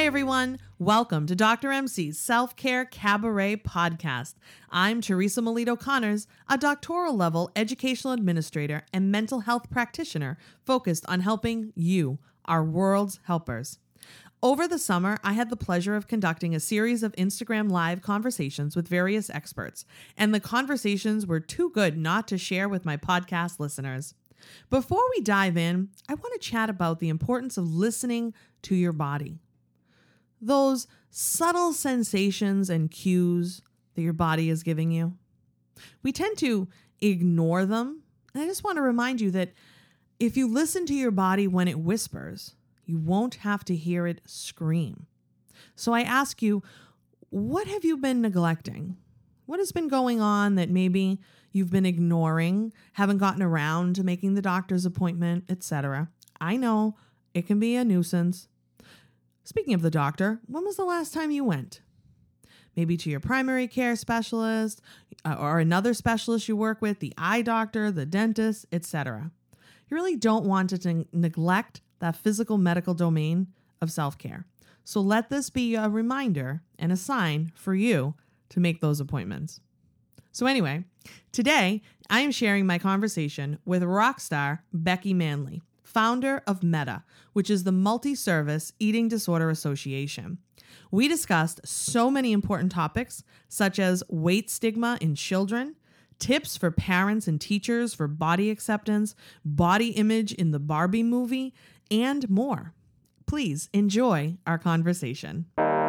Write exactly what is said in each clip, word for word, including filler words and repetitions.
everyone. Welcome to Doctor M C's Self-Care Cabaret podcast. I'm Teresa Melito-Connors, a doctoral level educational administrator and mental health practitioner focused on helping you, our world's helpers. Over the summer, I had the pleasure of conducting a series of Instagram Live conversations with various experts, and the conversations were too good not to share with my podcast listeners. Before we dive in, I want to chat about the importance of listening to your body. Those subtle sensations and cues that your body is giving you. We tend to ignore them, and I just want to remind you that if you listen to your body when it whispers, you won't have to hear it scream. So I ask you, what have you been neglecting? What has been going on that maybe you've been ignoring, haven't gotten around to making the doctor's appointment, et cetera? I know it can be a nuisance. Speaking of the doctor, when was the last time you went? Maybe to your primary care specialist uh, or another specialist you work with, the eye doctor, the dentist, et cetera. You really don't want to n- neglect that physical medical domain of self-care. So let this be a reminder and a sign for you to make those appointments. So anyway, today I am sharing my conversation with rock star Becky Manley, founder of MEDA, which is the Multi-Service Eating Disorder Association. We discussed so many important topics, such as weight stigma in children, tips for parents and teachers for body acceptance, body image in the Barbie movie, and more. Please enjoy our conversation.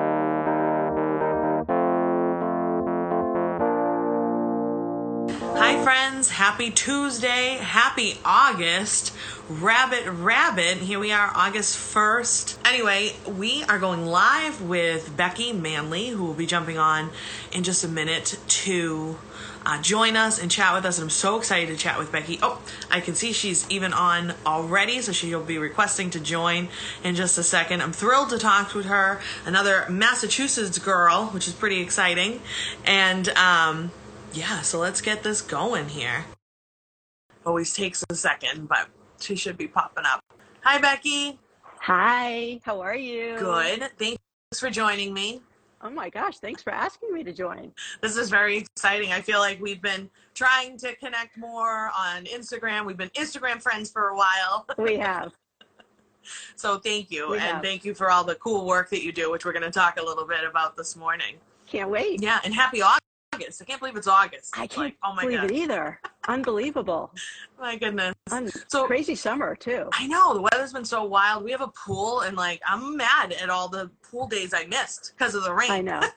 Hi friends, happy Tuesday, happy August, rabbit rabbit, here we are August first. Anyway, we are going live with Becky Manley, who will be jumping on in just a minute to uh, join us and chat with us. And I'm so excited to chat with Becky. Oh, I can see she's even on already, so she'll be requesting to join in just a second. I'm thrilled to talk with her, another Massachusetts girl, which is pretty exciting. And, um... yeah, so let's get this going here. Always takes a second, but she should be popping up. Hi, Becky. Hi, how are you? Good. Thanks for joining me. Oh my gosh, thanks for asking me to join. This is very exciting. I feel like we've been trying to connect more on Instagram. We've been Instagram friends for a while. We have. So thank you. We and have. Thank you for all the cool work that you do, which we're going to talk a little bit about this morning. Can't wait. Yeah, and happy August. August. I can't believe it's August. I can't like, oh my believe God. it either. Unbelievable. My goodness. Un- so crazy summer too. I know the weather's been so wild. We have a pool, and like I'm mad at all the pool days I missed because of the rain. I know.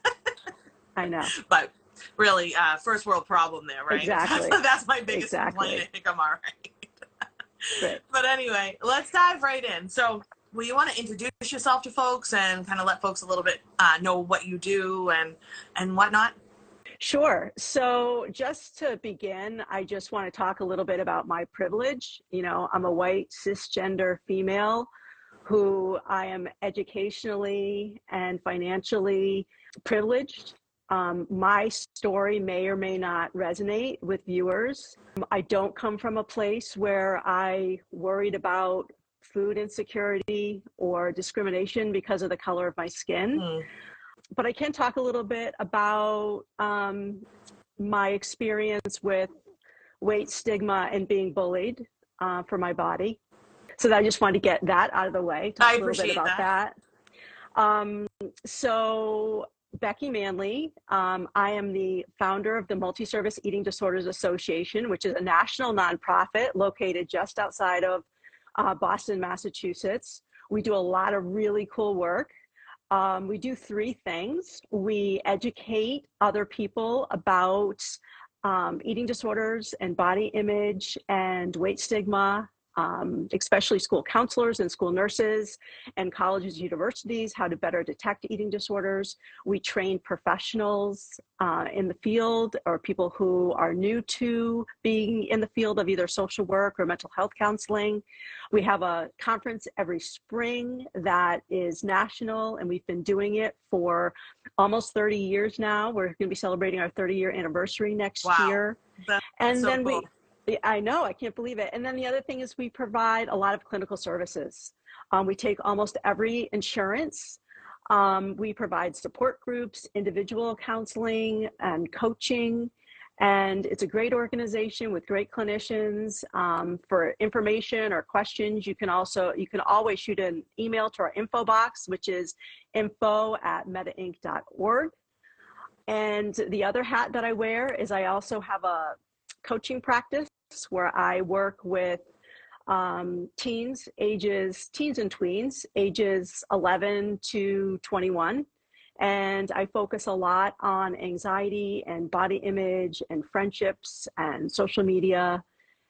I know. But really, uh, first world problem there, right? Exactly. That's my biggest Exactly. complaint. I think I'm all right. Great. But anyway, let's dive right in. So, will you want to introduce yourself to folks and kind of let folks a little bit uh, know what you do and and whatnot? Sure. So just to begin, I just want to talk a little bit about my privilege. You know, I'm a white cisgender female who I am educationally and financially privileged. Um, my story may or may not resonate with viewers. I don't come from a place where I worried about food insecurity or discrimination because of the color of my skin. Mm. But I can talk a little bit about um, my experience with weight stigma and being bullied uh, for my body. So I just wanted to get that out of the way, talk I a little bit about that. that. Um, so Becky Manley, um, I am the founder of the Multi-Service Eating Disorders Association, which is a national nonprofit located just outside of uh, Boston, Massachusetts. We do a lot of really cool work. Um, we do three things. We educate other people about um, eating disorders and body image and weight stigma, um, especially school counselors and school nurses and colleges, universities, how to better detect eating disorders. We train professionals uh, in the field or people who are new to being in the field of either social work or mental health counseling. We have a conference every spring that is national, and we've been doing it for almost thirty years now. We're going to be celebrating our thirty year anniversary next wow. year. That's and so then cool. we I know, I can't believe it. And then the other thing is we provide a lot of clinical services. Um, we take almost every insurance Um, we provide support groups, individual counseling, and coaching. And it's a great organization with great clinicians. Um, for information or questions, you can also, you can always shoot an email to our info box, which is info at meta inc dot org. And the other hat that I wear is I also have a coaching practice where I work with um, teens, ages, teens and tweens, ages eleven to twenty-one. And I focus a lot on anxiety and body image and friendships and social media,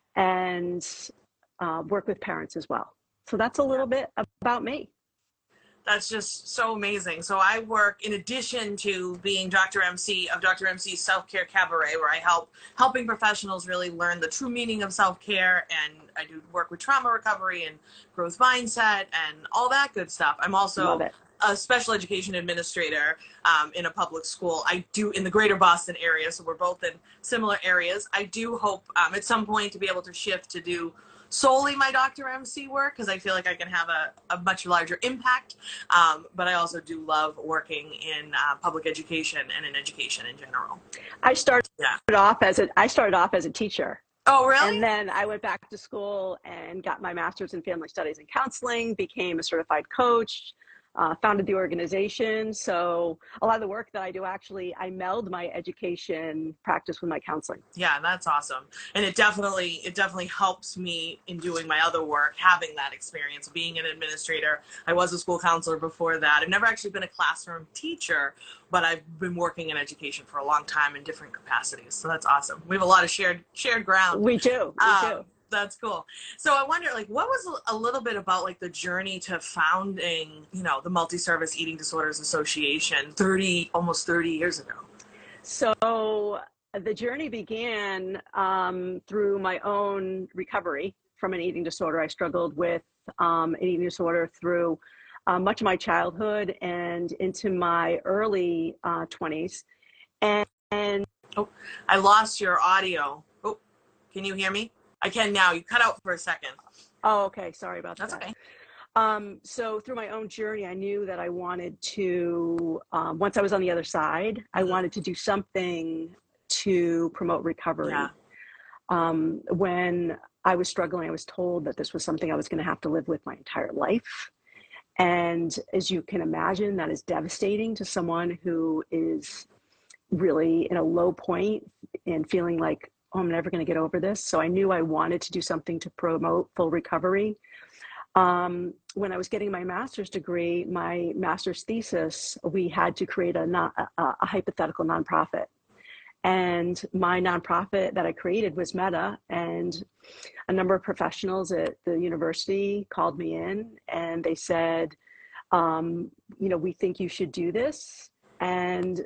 and uh, work with parents as well. So that's a little bit about me. That's just so amazing. So I work, in addition to being Doctor M C of Doctor M C's Self-Care Cabaret, where I help helping professionals really learn the true meaning of self-care, and I do work with trauma recovery and growth mindset and all that good stuff. I'm also a special education administrator um, in a public school. I do in the greater Boston area, so we're both in similar areas. I do hope um, at some point to be able to shift to do solely my Doctor M C work, because I feel like I can have a, a much larger impact. Um, but I also do love working in uh, public education and in education in general. I started yeah. off as a I started off as a teacher. Oh, really? And then I went back to school and got my master's in family studies and counseling, became a certified coach, uh, founded the organization. So a lot of the work that I do, actually, I meld my education practice with my counseling. Yeah, that's awesome. And it definitely, it definitely helps me in doing my other work, having that experience, being an administrator. I was a school counselor before that. I've never actually been a classroom teacher, but I've been working in education for a long time in different capacities. So that's awesome. We have a lot of shared, shared ground. We do, we um, do. That's cool. So I wonder, like, what was a little bit about, like, the journey to founding, you know, the Multi-Service Eating Disorders Association thirty, almost thirty years ago? So the journey began um, through my own recovery from an eating disorder. I struggled with um, an eating disorder through uh, much of my childhood and into my early uh, twenties. And, and oh, I lost your audio. Oh, can you hear me? I can now. You cut out for a second. Oh, okay. Sorry about That's that. That's okay. Um, so through my own journey, I knew that I wanted to, um, once I was on the other side, mm-hmm. I wanted to do something to promote recovery. Yeah. Um, when I was struggling, I was told that this was something I was going to have to live with my entire life. And as you can imagine, that is devastating to someone who is really in a low point and feeling like, oh, I'm never going to get over this. So I knew I wanted to do something to promote full recovery. Um, when I was getting my master's degree, my master's thesis, we had to create a, non, a, a hypothetical nonprofit. And my nonprofit that I created was Meta, and a number of professionals at the university called me in and they said, um, you know, we think you should do this. And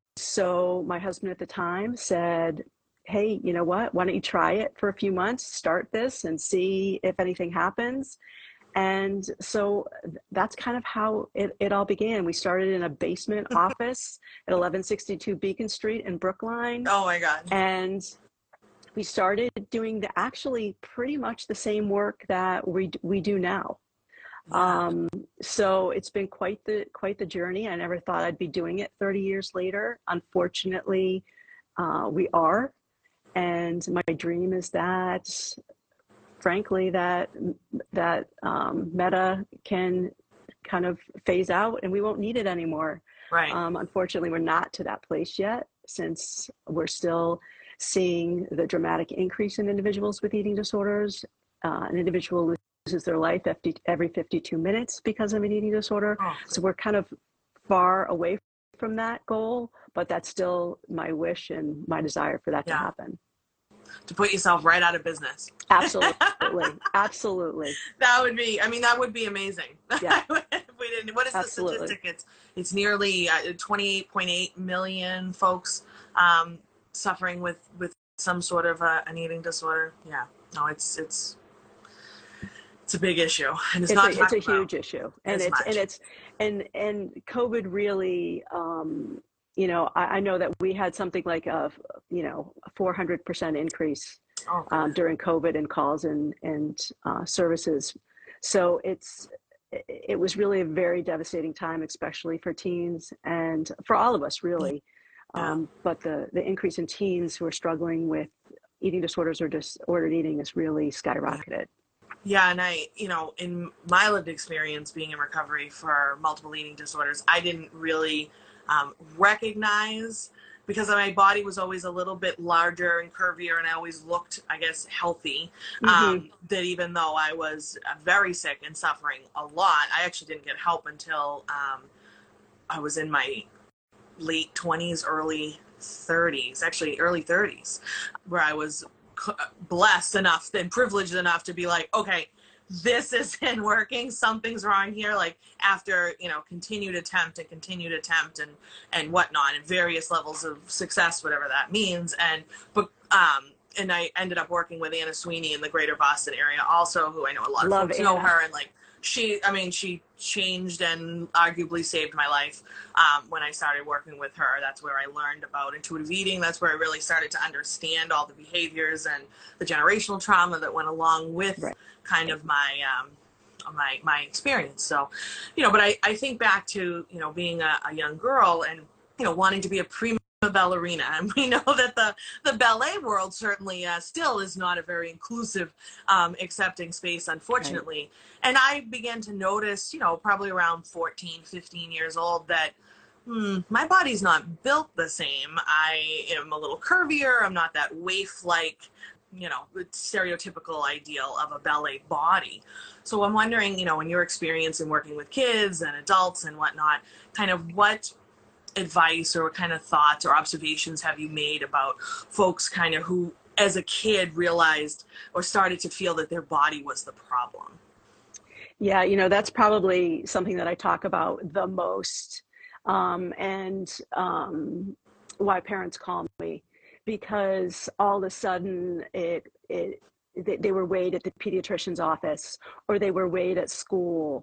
so my husband at the time said, hey, you know what, why don't you try it for a few months, start this and see if anything happens. And so that's kind of how it, it all began. We started in a basement office at eleven sixty-two Beacon Street in Brookline. Oh my God. And we started doing the actually pretty much the same work that we we do now. Yeah. Um, so it's been quite the quite the journey. I never thought I'd be doing it thirty years later. Unfortunately, uh, we are. And my dream is that, frankly, that that um, Meta can kind of phase out and we won't need it anymore. Right. Um, unfortunately, we're not to that place yet, since we're still seeing the dramatic increase in individuals with eating disorders. Uh, an individual loses their life every fifty-two minutes because of an eating disorder. Oh. So we're kind of far away from that goal, but that's still my wish and my desire for that yeah. to happen. To put yourself right out of business. Absolutely. Absolutely. That would be, I mean, that would be amazing. Yeah. we didn't, what is Absolutely. the statistic? It's, it's nearly uh, twenty-eight point eight million folks um, suffering with, with some sort of uh, an eating disorder. Yeah. No, it's, it's, it's a big issue. And it's, it's not a, it's a about huge issue. And it's, much. and it's, and, and COVID really, um, you know, I, I know that we had something like a, you know, a four hundred percent increase oh, um, during COVID in calls and, and uh, services. So it's, it was really a very devastating time, especially for teens and for all of us, really. Yeah. Um, but the, the increase in teens who are struggling with eating disorders or disordered eating is really skyrocketed. Yeah, and I, you know, in my lived experience being in recovery for multiple eating disorders, I didn't really um, recognize, because my body was always a little bit larger and curvier, and I always looked, I guess, healthy, um, Mm-hmm. that even though I was very sick and suffering a lot, I actually didn't get help until um, I was in my late twenties, early thirties, actually early thirties, where I was blessed enough and privileged enough to be like, okay, this isn't working, something's wrong here. Like, after, you know, continued attempt and continued attempt and and whatnot, and various levels of success, whatever that means. And but um and I ended up working with Anna Sweeney in the greater Boston area also, who I know a lot of Love folks know Anna. her, and like she, I mean, she changed and arguably saved my life um, when I started working with her. That's where I learned about intuitive eating. That's where I really started to understand all the behaviors and the generational trauma that went along with Right. kind of my um, my my experience. So, you know, but I, I think back to, you know, being a, a young girl and, you know, wanting to be a prima ballerina, and we know that the the ballet world certainly uh, still is not a very inclusive, um, accepting space, unfortunately. Right. And I began to notice, you know, probably around fourteen, fifteen years old, that hmm, my body's not built the same. I am a little curvier. I'm not that waif-like, you know, stereotypical ideal of a ballet body. So I'm wondering, you know, in your experience in working with kids and adults and whatnot, kind of what advice or what kind of thoughts or observations have you made about folks kind of who as a kid realized or started to feel that their body was the problem? Yeah, you know, that's probably something that I talk about the most, um, and um, why parents call me, because all of a sudden it it they, they were weighed at the pediatrician's office, or they were weighed at school,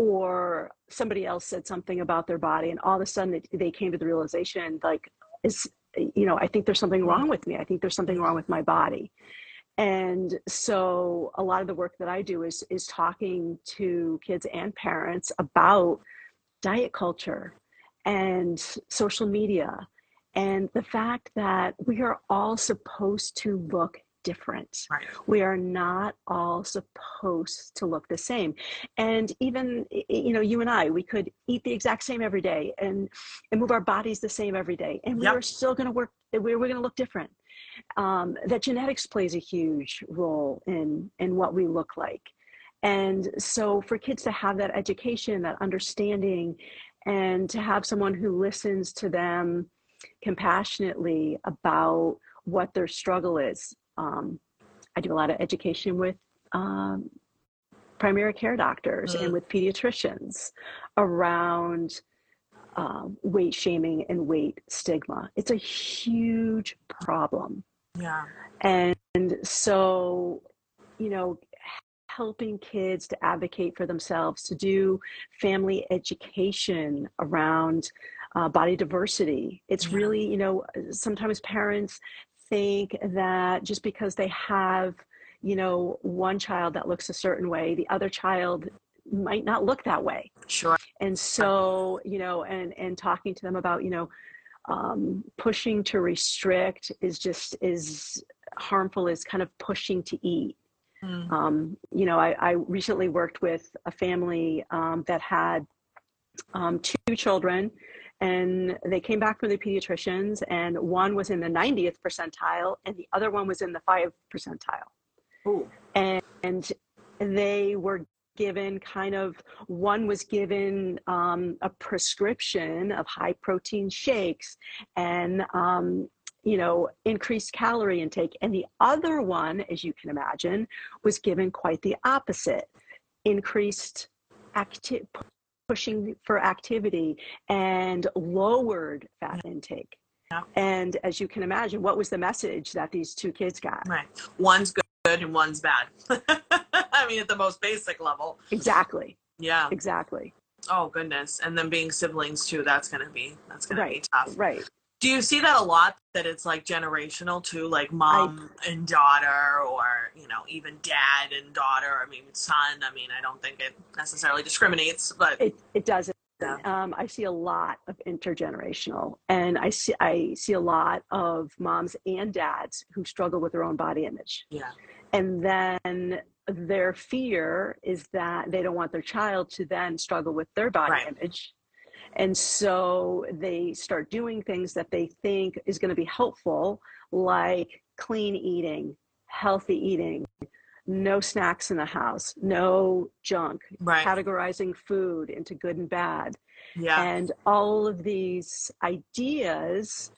or somebody else said something about their body, and all of a sudden they, they came to the realization, like, is, you know, I think there's something wrong with me. I think there's something wrong with my body. And so a lot of the work that I do is is talking to kids and parents about diet culture and social media, and the fact that we are all supposed to look different. Right. We are not all supposed to look the same. And even, you know, you and I, we could eat the exact same every day and, and move our bodies the same every day, and we Yep. are still going to work, we're, we're going to look different. Um, that genetics plays a huge role in, in what we look like. And so for kids to have that education, that understanding, and to have someone who listens to them compassionately about what their struggle is. Um, I do a lot of education with um, primary care doctors mm. and with pediatricians around um, weight shaming and weight stigma. It's a huge problem. Yeah. And so, you know, helping kids to advocate for themselves, to do family education around uh, body diversity. It's yeah. really, you know, sometimes parents think that just because they have, you know, one child that looks a certain way, the other child might not look that way. Sure. And so, you know, and, and talking to them about, you know, um, pushing to restrict is just as harmful as kind of pushing to eat. Mm. Um, you know, I, I recently worked with a family um, that had um, two children, and they came back from the pediatricians, and one was in the ninetieth percentile and the other one was in the five percentile. Ooh. And, and they were given kind of, one was given um, a prescription of high protein shakes and, um, you know, increased calorie intake. And the other one, as you can imagine, was given quite the opposite, increased acti- pushing for activity and lowered fat intake. Yeah. And as you can imagine, what was the message that these two kids got? Right. One's good and one's bad. I mean, at the most basic level. Exactly. Yeah. Exactly. Oh, goodness. And then being siblings too, that's going to be, that's going right. to be tough. Right. Do you see that a lot, that it's like generational too, like mom I, and daughter, or, you know, even dad and daughter, I mean, son? I mean, I don't think it necessarily discriminates, but it, it doesn't. Yeah. Um, I see a lot of intergenerational, and I see I see a lot of moms and dads who struggle with their own body image. Yeah. And then their fear is that they don't want their child to then struggle with their body right. image. And so they start doing things that they think is going to be helpful, like clean eating, healthy eating, no snacks in the house, no junk, right. categorizing food into good and bad. Yeah. And all of these ideas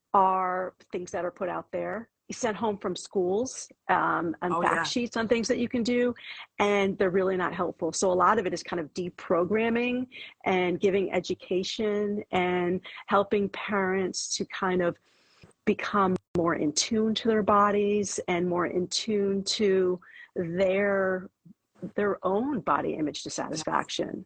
are things that are put out there, sent home from schools, um, and oh, fact yeah. sheets on things that you can do, and they're really not helpful. So a lot of it is kind of deprogramming and giving education and helping parents to kind of become more in tune to their bodies and more in tune to their their own body image dissatisfaction.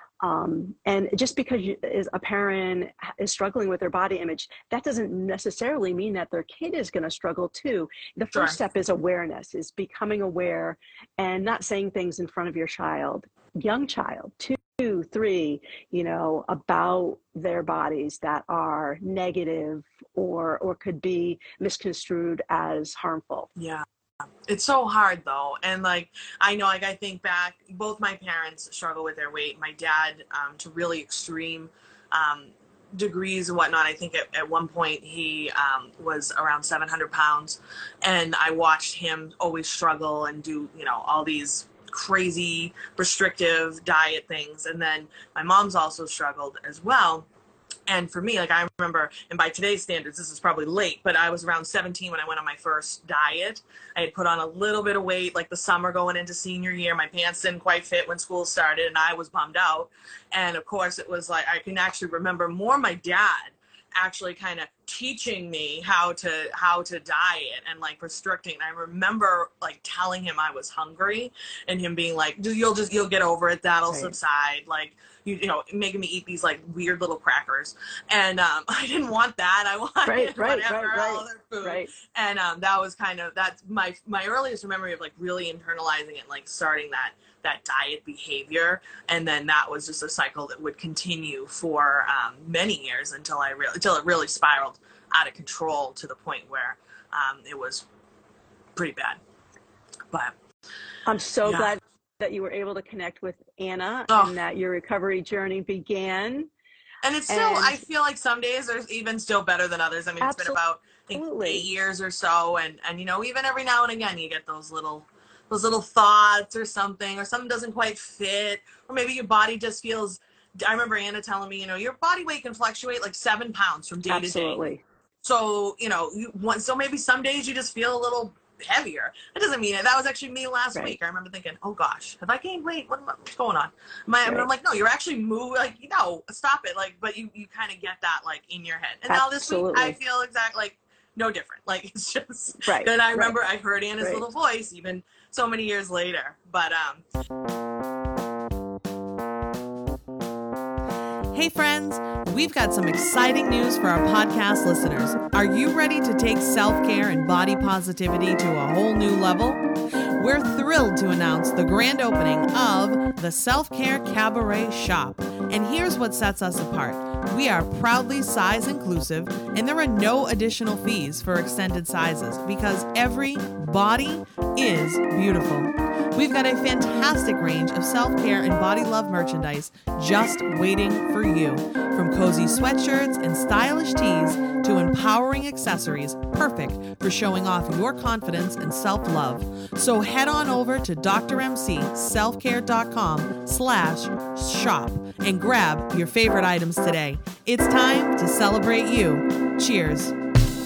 Um, and just because you, is a parent is struggling with their body image, that doesn't necessarily mean that their kid is going to struggle too. The first Sure. step is awareness, is becoming aware and not saying things in front of your child, young child, two, three, you know, about their bodies that are negative or or could be misconstrued as harmful. Yeah. It's so hard though. And like, I know, like I think back, both my parents struggle with their weight. My dad, um, to really extreme, um, degrees and whatnot. I think at, at one point he, um, was around seven hundred pounds, and I watched him always struggle and do, you know, all these crazy restrictive diet things. And then my mom's also struggled as well. And for me, like I remember, and by today's standards, this is probably late, but I was around seventeen when I went on my first diet. I had put on a little bit of weight, like the summer going into senior year. My pants didn't quite fit when school started, and I was bummed out. And of course, it was like, I can actually remember more my dad actually kind of teaching me how to how to diet and like restricting. I remember like telling him I was hungry and him being like, you'll just you'll get over it, that'll right. subside, like you, you know making me eat these like weird little crackers. And um I didn't want that. I wanted right, right, whatever right, right, other food. Right. And um that was kind of that's my my earliest memory of like really internalizing it, like starting that that diet behavior. And then that was just a cycle that would continue for um, many years until I really, until it really spiraled out of control to the point where um, it was pretty bad. But I'm so yeah. glad that you were able to connect with Anna oh. and that your recovery journey began. And it's still, and I feel like some days are even still better than others. I mean, it's absolutely. been about I think, eight years or so. And, and, you know, even every now and again, you get those little those little thoughts or something, or something doesn't quite fit, or maybe your body just feels, I remember Anna telling me, you know, your body weight can fluctuate like seven pounds from day Absolutely. to day. So, you know, you want, so maybe some days you just feel a little heavier. That doesn't mean it. That was actually me last right. week. I remember thinking, oh gosh, have I gained weight? What, what's going on? My, right. I mean, I'm like, no, you're actually moving, like, you know, stop it. Like, but you, you kind of get that like in your head. And Absolutely. now this week I feel exactly like no different. Like it's just, right. then I remember right. I heard Anna's right. little voice even so many years later. But um hey friends, we've got some exciting news for our podcast listeners. Are you ready to take self-care and body positivity to a whole new level? We're thrilled to announce the grand opening of the Self-Care Cabaret Shop. And here's what sets us apart. We are proudly size inclusive, and there are no additional fees for extended sizes because every body is beautiful. We've got a fantastic range of self-care and body love merchandise just waiting for you. From cozy sweatshirts and stylish tees to empowering accessories, perfect for showing off your confidence and self-love. So head on over to drmcselfcare.com slash shop and grab your favorite items today. It's time to celebrate you. Cheers.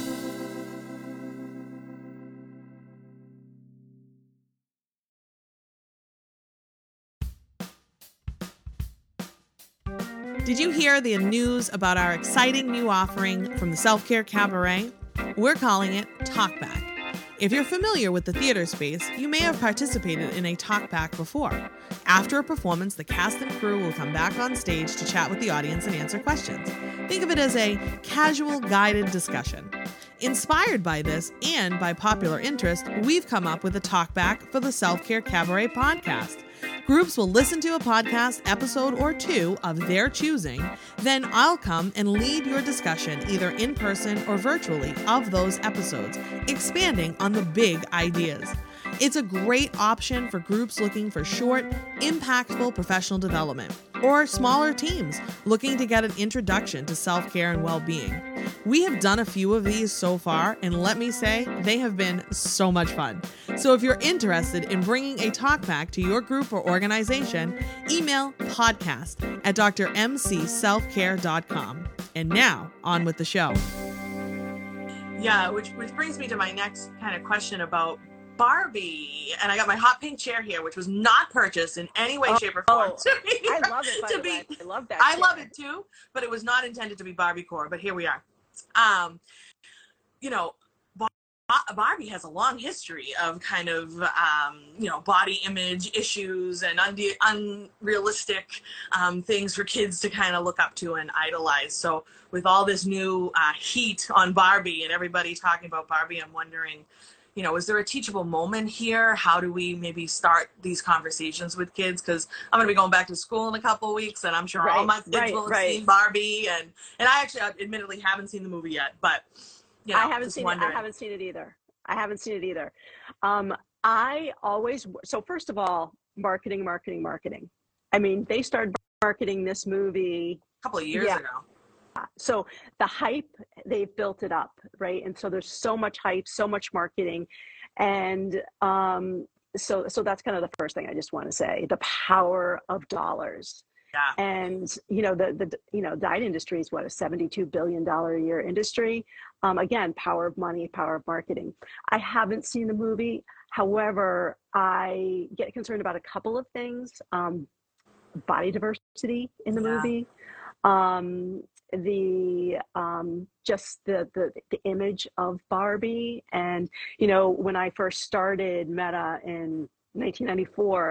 Did you hear the news about our exciting new offering from the Self-Care Cabaret? We're calling it Talkback. If you're familiar with the theater space, you may have participated in a talkback before. After a performance, the cast and crew will come back on stage to chat with the audience and answer questions. Think of it as a casual, guided discussion. Inspired by this and by popular interest, we've come up with a talkback for the Self-Care Cabaret podcast. Groups will listen to a podcast episode or two of their choosing, then I'll come and lead your discussion either in person or virtually of those episodes, expanding on the big ideas. It's a great option for groups looking for short, impactful professional development, or smaller teams looking to get an introduction to self-care and well-being. We have done a few of these so far, and let me say, they have been so much fun. So if you're interested in bringing a talkback to your group or organization, email podcast at d r m c self care dot com. And now, on with the show. Yeah, which, which brings me to my next kind of question about Barbie, and I got my hot pink chair here, which was not purchased in any way, oh, shape, or form. Oh, to be, I love it. By to the be, way. I love that. I chair. love it too, but it was not intended to be Barbie core. But here we are. Um, you know, Barbie has a long history of kind of um, you know, body image issues and unde- unrealistic um, things for kids to kind of look up to and idolize. So with all this new uh, heat on Barbie and everybody talking about Barbie, I'm wondering, you know, is there a teachable moment here? How do we maybe start these conversations with kids? Because I'm going to be going back to school in a couple of weeks, and I'm sure right, all my kids right, will have right. seen Barbie. And, and I actually, admittedly, haven't seen the movie yet, but, you know, I haven't seen wondering. it. I haven't seen it either. I haven't seen it either. Um, I always, so first of all, marketing, marketing, marketing. I mean, they started marketing this movie a couple of years yeah. ago. So the hype, they've built it up, right? And so there's so much hype, so much marketing. And um, so so that's kind of the first thing I just want to say, the power of dollars. Yeah. And, you know, the, the you know, diet industry is what, a seventy-two billion dollars a year industry. Um, again, power of money, power of marketing. I haven't seen the movie. However, I get concerned about a couple of things. Um, body diversity in the yeah. movie. Um, the um just the, the the image of Barbie. And you know, when I first started Meta in nineteen ninety-four,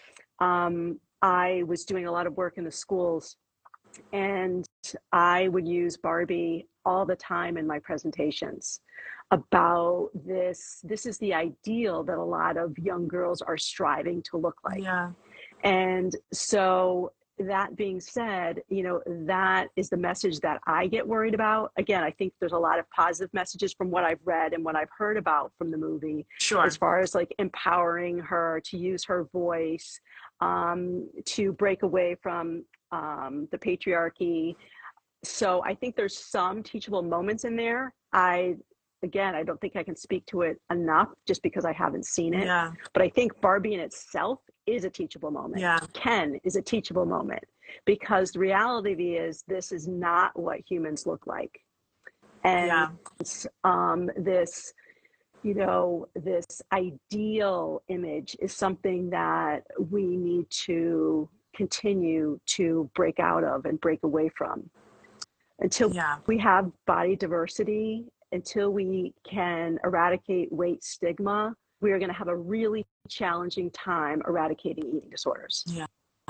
um I was doing a lot of work in the schools, and I would use Barbie all the time in my presentations about this this is the ideal that a lot of young girls are striving to look like. Yeah. And so that being said, you know, that is the message that I get worried about. Again, I think there's a lot of positive messages from what I've read and what I've heard about from the movie. Sure. As far as like empowering her to use her voice, um, to break away from um, the patriarchy. So I think there's some teachable moments in there. I, again, I don't think I can speak to it enough just because I haven't seen it. Yeah. But I think Barbie in itself is a teachable moment. Yeah. Ken is a teachable moment, because the reality is this is not what humans look like. And yeah. um, this, you know, this ideal image is something that we need to continue to break out of and break away from. Until yeah. we have body diversity, until we can eradicate weight stigma, we are going to have a really challenging time eradicating eating disorders. Yeah.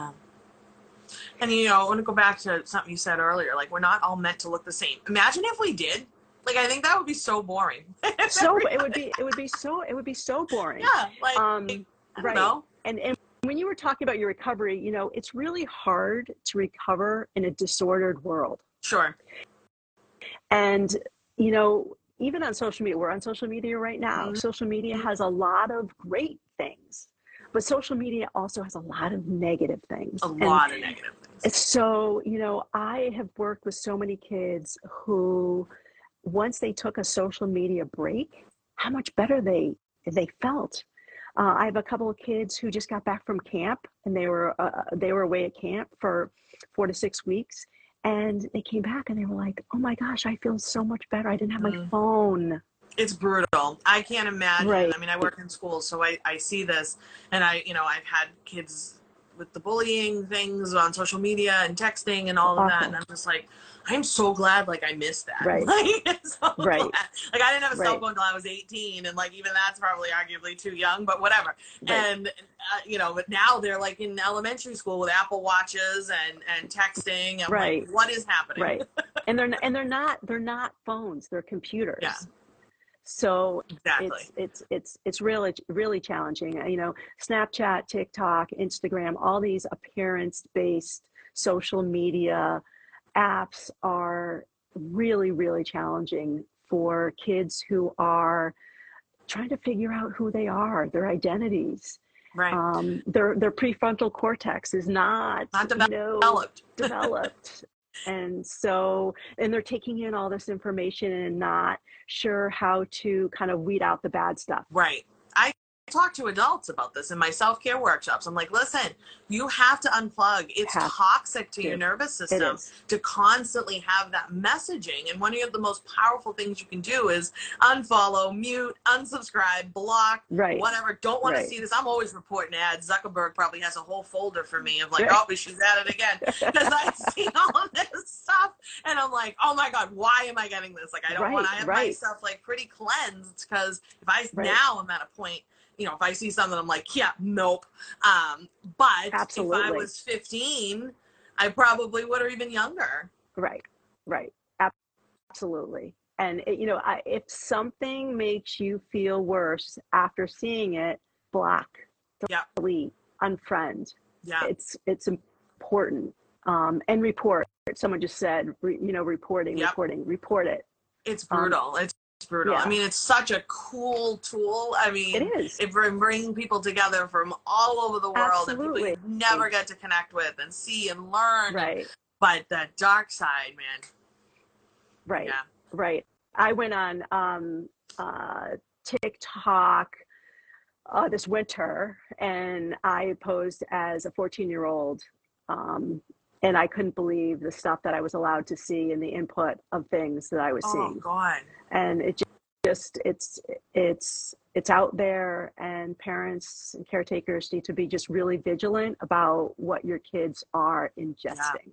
And, you know, I want to go back to something you said earlier, like we're not all meant to look the same. Imagine if we did. Like, I think that would be so boring. So it would be, it would be so, it would be so boring. Yeah. Like, um, I don't right. know. And, and when you were talking about your recovery, you know, it's really hard to recover in a disordered world. Sure. And, you know, even on social media, we're on social media right now. Mm-hmm. Social media has a lot of great things, but social media also has a lot of negative things. A and lot of negative things. So, you know, I have worked with so many kids who, once they took a social media break, how much better they they felt. Uh, I have a couple of kids who just got back from camp, and they were uh, they were away at camp for four to six weeks. And they came back and they were like, oh my gosh, I feel so much better. I didn't have my mm. phone. It's brutal. I can't imagine. Right. I mean, I work in schools, so I, I see this, and I, you know, I've had kids with the bullying things on social media and texting and all of that. And I'm just like, I'm so glad, like, I missed that. Right. Like, so right. glad. Like, I didn't have a right. cell phone until I was eighteen, and, like, even that's probably arguably too young, but whatever. Right. And, uh, you know, but now they're, like, in elementary school with Apple Watches and, and texting. And, right. like, what is happening? Right. and they're and they're not they're not phones. They're computers. Yeah. So exactly. it's it's it's it's really really challenging. You know, Snapchat, TikTok, Instagram, all these appearance-based social media apps are really, really challenging for kids who are trying to figure out who they are, their identities. Right. Um, their their prefrontal cortex is not, not developed. You know, developed. And so, and they're taking in all this information and not sure how to kind of weed out the bad stuff. Right. I talk to adults about this in my self-care workshops. I'm like, listen, you have to unplug. It's have toxic to, to your nervous system to constantly have that messaging. And one of the most powerful things you can do is unfollow, mute, unsubscribe, block, right. whatever. Don't want right. to see this. I'm always reporting ads. Zuckerberg probably has a whole folder for me of like, right. oh, she's at it again. Because I see all of this stuff and I'm like, oh my God, why am I getting this? Like, I don't right. want to have right. myself like pretty cleansed, because if I right. now I'm at a point, you know, if I see something, I'm like, yeah, nope. Um, but Absolutely. if I was fifteen, I probably would, or even younger. Right, right. Absolutely. And, it, you know, I, if something makes you feel worse after seeing it, block, delete, yeah. unfriend. Yeah. It's, it's important. Um, and report. Someone just said, re, you know, reporting, yep. reporting, report it. It's brutal. Um, it's brutal. Yeah. I mean, it's such a cool tool. I mean, it is. It brings people together from all over the world. Absolutely. And people you never get to connect with and see and learn. Right. But the dark side, man. Right. Yeah. Right. I went on um, uh, TikTok uh, this winter, and I posed as a fourteen-year-old, um, and I couldn't believe the stuff that I was allowed to see and the input of things that I was oh, seeing. Oh God! And it just it's it's it's out there, and parents and caretakers need to be just really vigilant about what your kids are ingesting. Yeah.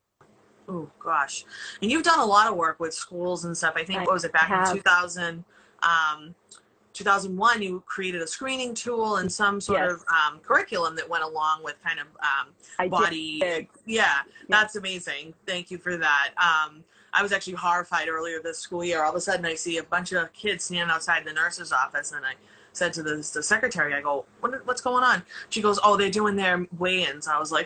Oh gosh. And you've done a lot of work with schools and stuff. I think, I what was it, back have. in two thousand, um, two thousand one, you created a screening tool and some sort yes. of um, curriculum that went along with kind of um, I body. Did. Yeah, yes. That's amazing. Thank you for that. Um, I was actually horrified earlier this school year. All of a sudden I see a bunch of kids standing outside the nurse's office, and I said to the, the secretary, I go, what, what's going on? She goes, oh, they're doing their weigh-ins. I was like,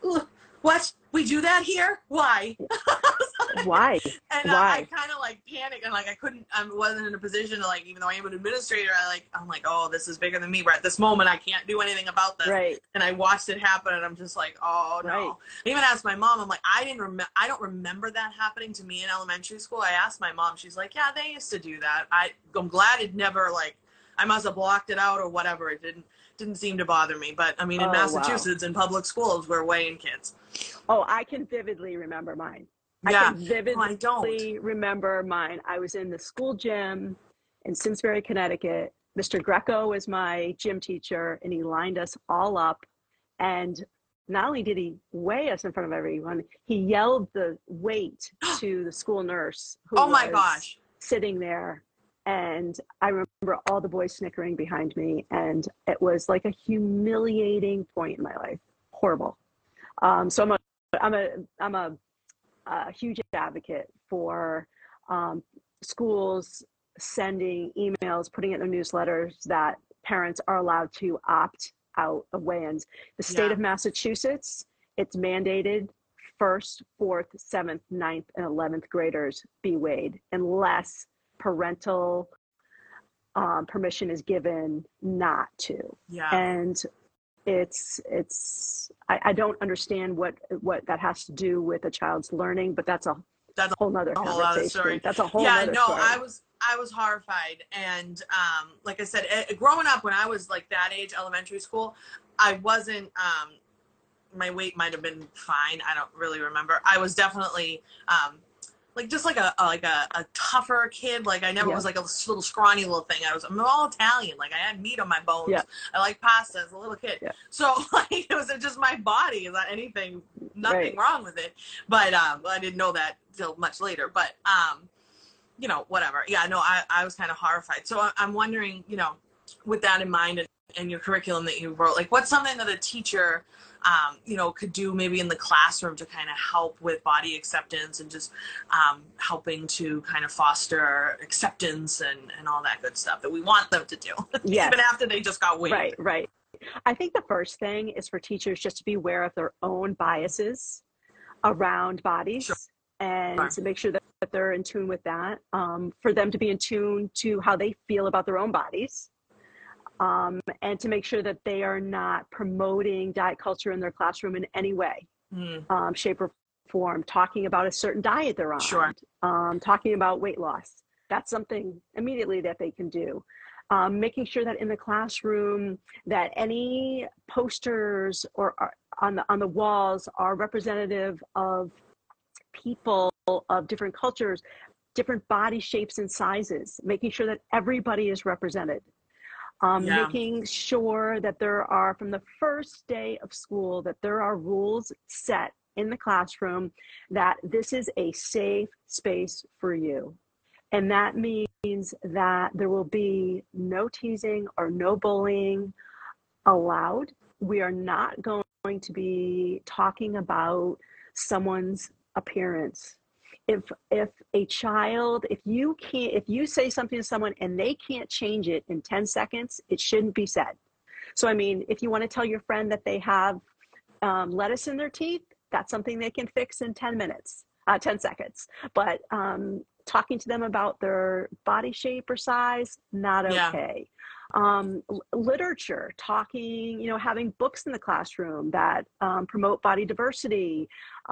what? We do that here? Why? like, Why? And Why? I, I kind of like panicked, and like I couldn't, I wasn't in a position to like, even though I am an administrator, I like, I'm like, oh, this is bigger than me. Right at this moment, I can't do anything about this. Right. And I watched it happen, and I'm just like, oh no. Right. I even asked my mom, I'm like, I didn't remember, I don't remember that happening to me in elementary school. I asked my mom, she's like, yeah, they used to do that. I, I'm glad it never like, I must have blocked it out or whatever. It didn't. Didn't seem to bother me, but I mean, in oh, Massachusetts, wow. in public schools, we're weighing kids. Oh, I can vividly remember mine. Yeah. I can vividly no, I don't. remember mine. I was in the school gym in Simsbury, Connecticut. Mister Greco was my gym teacher, and he lined us all up. And not only did he weigh us in front of everyone, he yelled the weight to the school nurse who oh my was gosh. sitting there. And I remember all the boys snickering behind me, and it was like a humiliating point in my life. Horrible. Um, so I'm a, I'm a, I'm a, a huge advocate for um, schools sending emails, putting it in their newsletters that parents are allowed to opt out of weigh-ins. The state yeah. of Massachusetts, it's mandated first, fourth, seventh, ninth, and eleventh graders be weighed unless parental um, permission is given not to. Yeah. And it's, it's, I, I don't understand what, what that has to do with a child's learning, but that's a, that's a whole nother a whole conversation. Other story. That's a whole yeah, other no, story. I was, I was horrified. And um, like I said, it, growing up when I was like that age, elementary school, I wasn't, um, my weight might've been fine. I don't really remember. I was definitely, um, like just like a, a like a, a tougher kid. Like I never Yeah. was like a little scrawny little thing. I was I'm all Italian. Like I had meat on my bones. Yeah. I like pasta as a little kid. Yeah. So like it was just my body. Is not anything, nothing Right. wrong with it. But um, I didn't know that till much later. But um, you know, whatever. Yeah, no, I I was kind of horrified. So I, I'm wondering, you know, with that in mind and, and your curriculum that you wrote, like what's something that a teacher um, you know, could do maybe in the classroom to kind of help with body acceptance and just um, helping to kind of foster acceptance and, and all that good stuff that we want them to do, Yes. even after they just got weighed. Right, right. I think the first thing is for teachers just to be aware of their own biases around bodies Sure. and Sure. to make sure that, that they're in tune with that, um, for them to be in tune to how they feel about their own bodies. Um, and to make sure that they are not promoting diet culture in their classroom in any way, Mm. um, shape, or form, talking about a certain diet they're on, Sure. um, talking about weight loss. That's something immediately that they can do. Um, making sure that in the classroom that any posters or are on the on the walls are representative of people of different cultures, different body shapes and sizes, making sure that everybody is represented. Um, Yeah. Making sure that there are, from the first day of school, that there are rules set in the classroom that this is a safe space for you. And that means that there will be no teasing or no bullying allowed. We are not going to be talking about someone's appearance. If if a child, if you can't, if you say something to someone and they can't change it in ten seconds, it shouldn't be said. So, I mean, if you want to tell your friend that they have um, lettuce in their teeth, that's something they can fix in ten minutes, uh, ten seconds. But um, talking to them about their body shape or size, not okay. Yeah. Um, literature, talking, you know, having books in the classroom that um, promote body diversity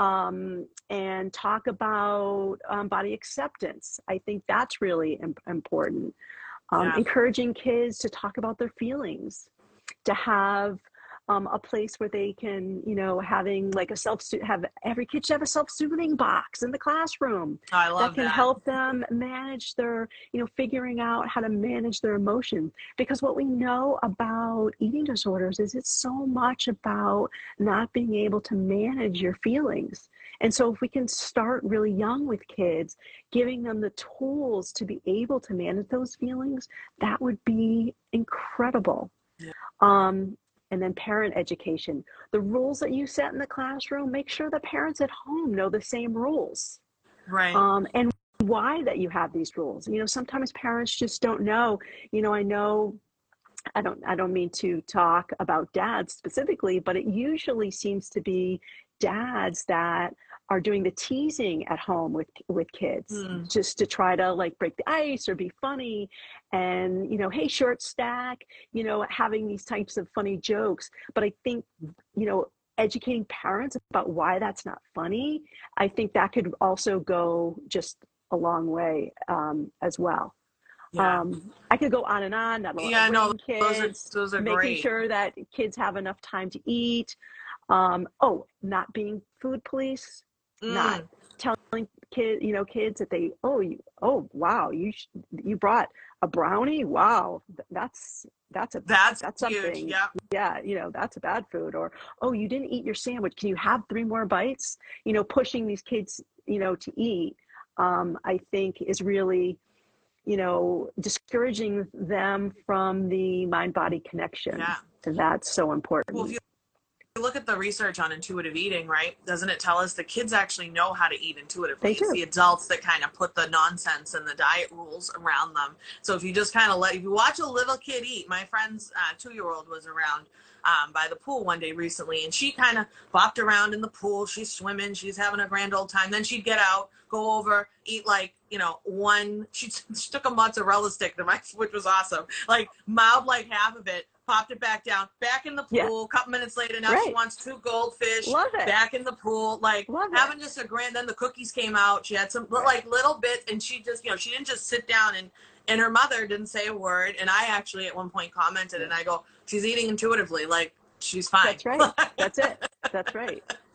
um, and talk about um, body acceptance. I think that's really imp- important. Um, Yeah. Encouraging kids to talk about their feelings, to have um, a place where they can, you know, having like a self, have every kid should have a self-soothing box in the classroom. Oh, I love that can that. help them manage their, you know, figuring out how to manage their emotions. Because what we know about eating disorders is it's so much about not being able to manage your feelings. And so if we can start really young with kids, giving them the tools to be able to manage those feelings, that would be incredible. Yeah. Um, and then parent education. The rules that you set in the classroom, make sure the parents at home know the same rules. Right. Um, and why that you have these rules. You know, sometimes parents just don't know. You know, I know, I don't, I don't mean to talk about dads specifically, but it usually seems to be dads that are doing the teasing at home with with kids, mm. just to try to like break the ice or be funny, and you know, hey, short stack, you know, having these types of funny jokes. But I think, you know, educating parents about why that's not funny, I think that could also go just a long way um, as well. Yeah. Um, I could go on and on. Not yeah, no, kids, those are, those are making great. sure that kids have enough time to eat. Um, oh, not being food police. Mm. Not telling kids, you know, kids that they, oh, you, oh, wow, you sh- you brought a brownie. Wow, that's that's a that's that's something. Huge. Yeah, yeah, you know, that's a bad food. Or oh, you didn't eat your sandwich. Can you have three more bites? You know, pushing these kids, you know, to eat. Um, I think is really, you know, discouraging them from the mind-body connection. Yeah, and that's so important. Well, if you look at the research on intuitive eating, right? Doesn't it tell us that kids actually know how to eat intuitively? They do. It's the adults that kind of put the nonsense and the diet rules around them. So if you just kind of let, if you watch a little kid eat, my friend's uh, two-year-old was around um, by the pool one day recently, and she kind of bopped around in the pool. She's swimming. She's having a grand old time. Then she'd get out, go over, eat like, you know, one, she, she took a mozzarella stick, which was awesome. Like, mowed like half of it, popped it back down, back in the pool. Yeah. A couple minutes later, now right. she wants two goldfish. Love it. Back in the pool, like Love having it. just a grand. Then the cookies came out. She had some right. like little bits, and she just, you know, she didn't just sit down and. And her mother didn't say a word. And I actually at one point commented, and I go, "She's eating intuitively, like she's fine." That's right. That's it. That's right.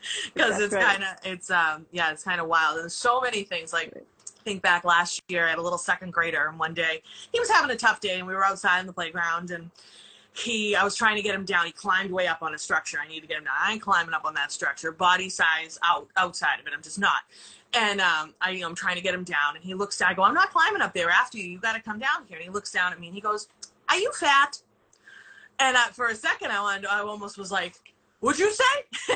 That's it's right. kind of, it's, um, yeah, it's kind of wild. There's so many things. Like, think back last year, I had a little second grader, and one day he was having a tough day, and we were outside in the playground, and he, I was trying to get him down. He climbed way up on a structure. I need to get him down. I ain't climbing up on that structure, body size out, outside of it. I'm just not. And um, I, you know, I'm trying to get him down, and he looks down. I go, I'm not climbing up there after you. You got to come down here. And he looks down at me, and he goes, are you fat? And uh, for a second, I wanted, I almost was like, what'd you say?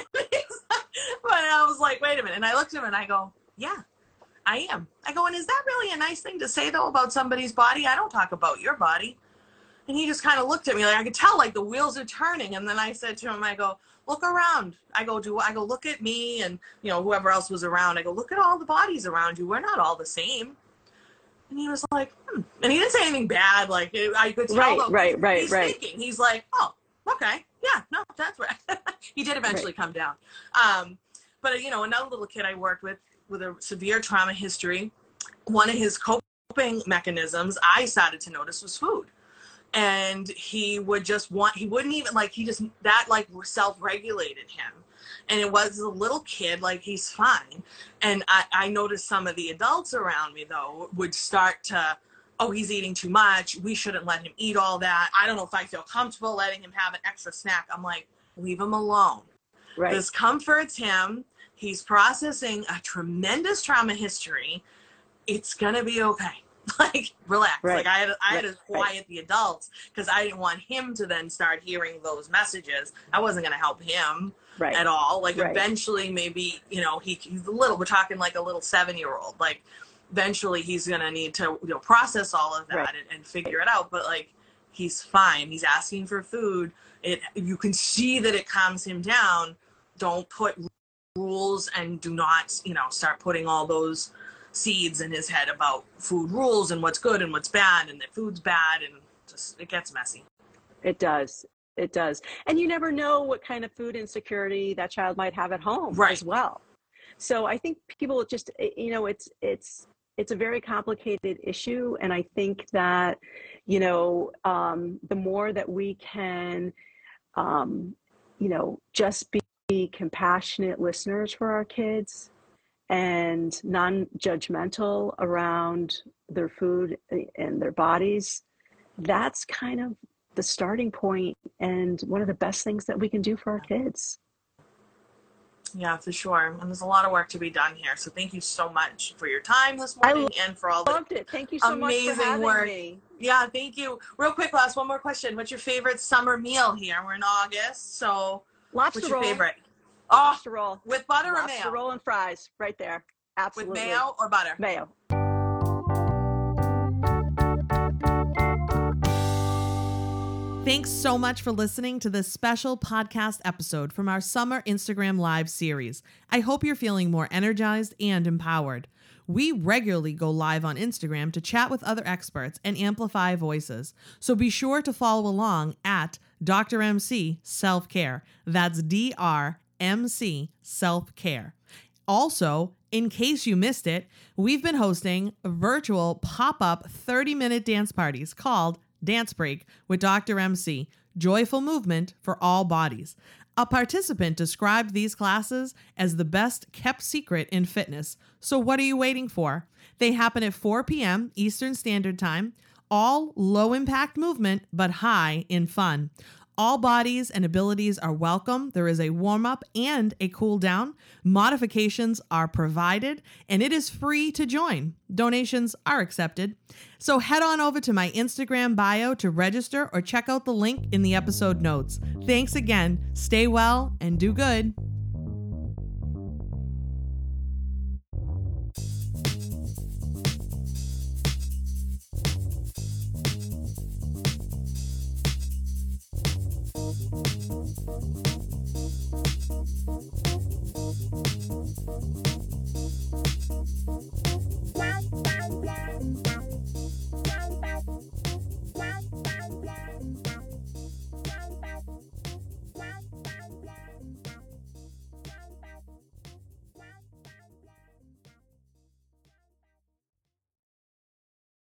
But I was like, wait a minute. And I looked at him, and I go, yeah. I am. I go, and is that really a nice thing to say, though, about somebody's body? I don't talk about your body. And he just kind of looked at me like I could tell, like the wheels are turning. And then I said to him, I go, look around. I go, do I go, look at me and, you know, whoever else was around. I go, look at all the bodies around you. We're not all the same. And he was like, hmm. And he didn't say anything bad. Like, it, I could tell. Right, though, right, right, he's right. thinking. He's like, oh, okay. Yeah, no, that's right. He did eventually Right. come down. Um, but, you know, another little kid I worked with, with a severe trauma history, one of his coping mechanisms I started to notice was food. And he would just want, he wouldn't even like, he just, that like self-regulated him. And it was a little kid, like he's fine. And I, I noticed some of the adults around me though would start to, oh, he's eating too much. We shouldn't let him eat all that. I don't know if I feel comfortable letting him have an extra snack. I'm like, leave him alone. Right. This comforts him. He's processing a tremendous trauma history. It's going to be okay. Like, relax. Right. Like, I had, I had Right. to quiet Right. the adults because I didn't want him to then start hearing those messages. I wasn't going to help him Right. at all. Like, Right. eventually, maybe, you know, he, he's a little, we're talking like a little seven-year-old. Like, eventually he's going to need to, you know, process all of that Right. and, and figure it out. But, like, he's fine. He's asking for food. It, you can see that it calms him down. Don't put rules and do not, you know, start putting all those seeds in his head about food rules and what's good and what's bad and that food's bad, and just, it gets messy. It does. It does. And you never know what kind of food insecurity that child might have at home Right. as well. So I think people just, you know, it's, it's, it's a very complicated issue. And I think that, you know, um, the more that we can, um, you know, just be compassionate listeners for our kids and non-judgmental around their food and their bodies, that's kind of the starting point and one of the best things that we can do for our kids. Yeah, for sure. And there's a lot of work to be done here. So thank you so much for your time this morning I and for all the loved it. Thank you so amazing much for having work. me. Yeah, thank you. Real quick, last one more question. What's your favorite summer meal here? We're in August, so Lobster what's your roll. favorite? Oh, Lobster roll. with butter or Lobster mayo? roll and fries right there. Absolutely. With mayo or butter? Mayo. Thanks so much for listening to this special podcast episode from our summer Instagram Live series. I hope you're feeling more energized and empowered. We regularly go live on Instagram to chat with other experts and amplify voices. So be sure to follow along at Doctor M C Self-Care. That's D R M C Self-Care. Also, in case you missed it, we've been hosting virtual pop-up thirty-minute dance parties called Dance Break with Doctor M C, Joyful Movement for All Bodies. A participant described these classes as the best kept secret in fitness. So what are you waiting for? They happen at four p.m. Eastern Standard Time. All low impact movement, but high in fun. All bodies and abilities are welcome. There is a warm-up and a cool-down. Modifications are provided, and it is free to join. Donations are accepted. So head on over to my Instagram bio to register or check out the link in the episode notes. Thanks again. Stay well and do good.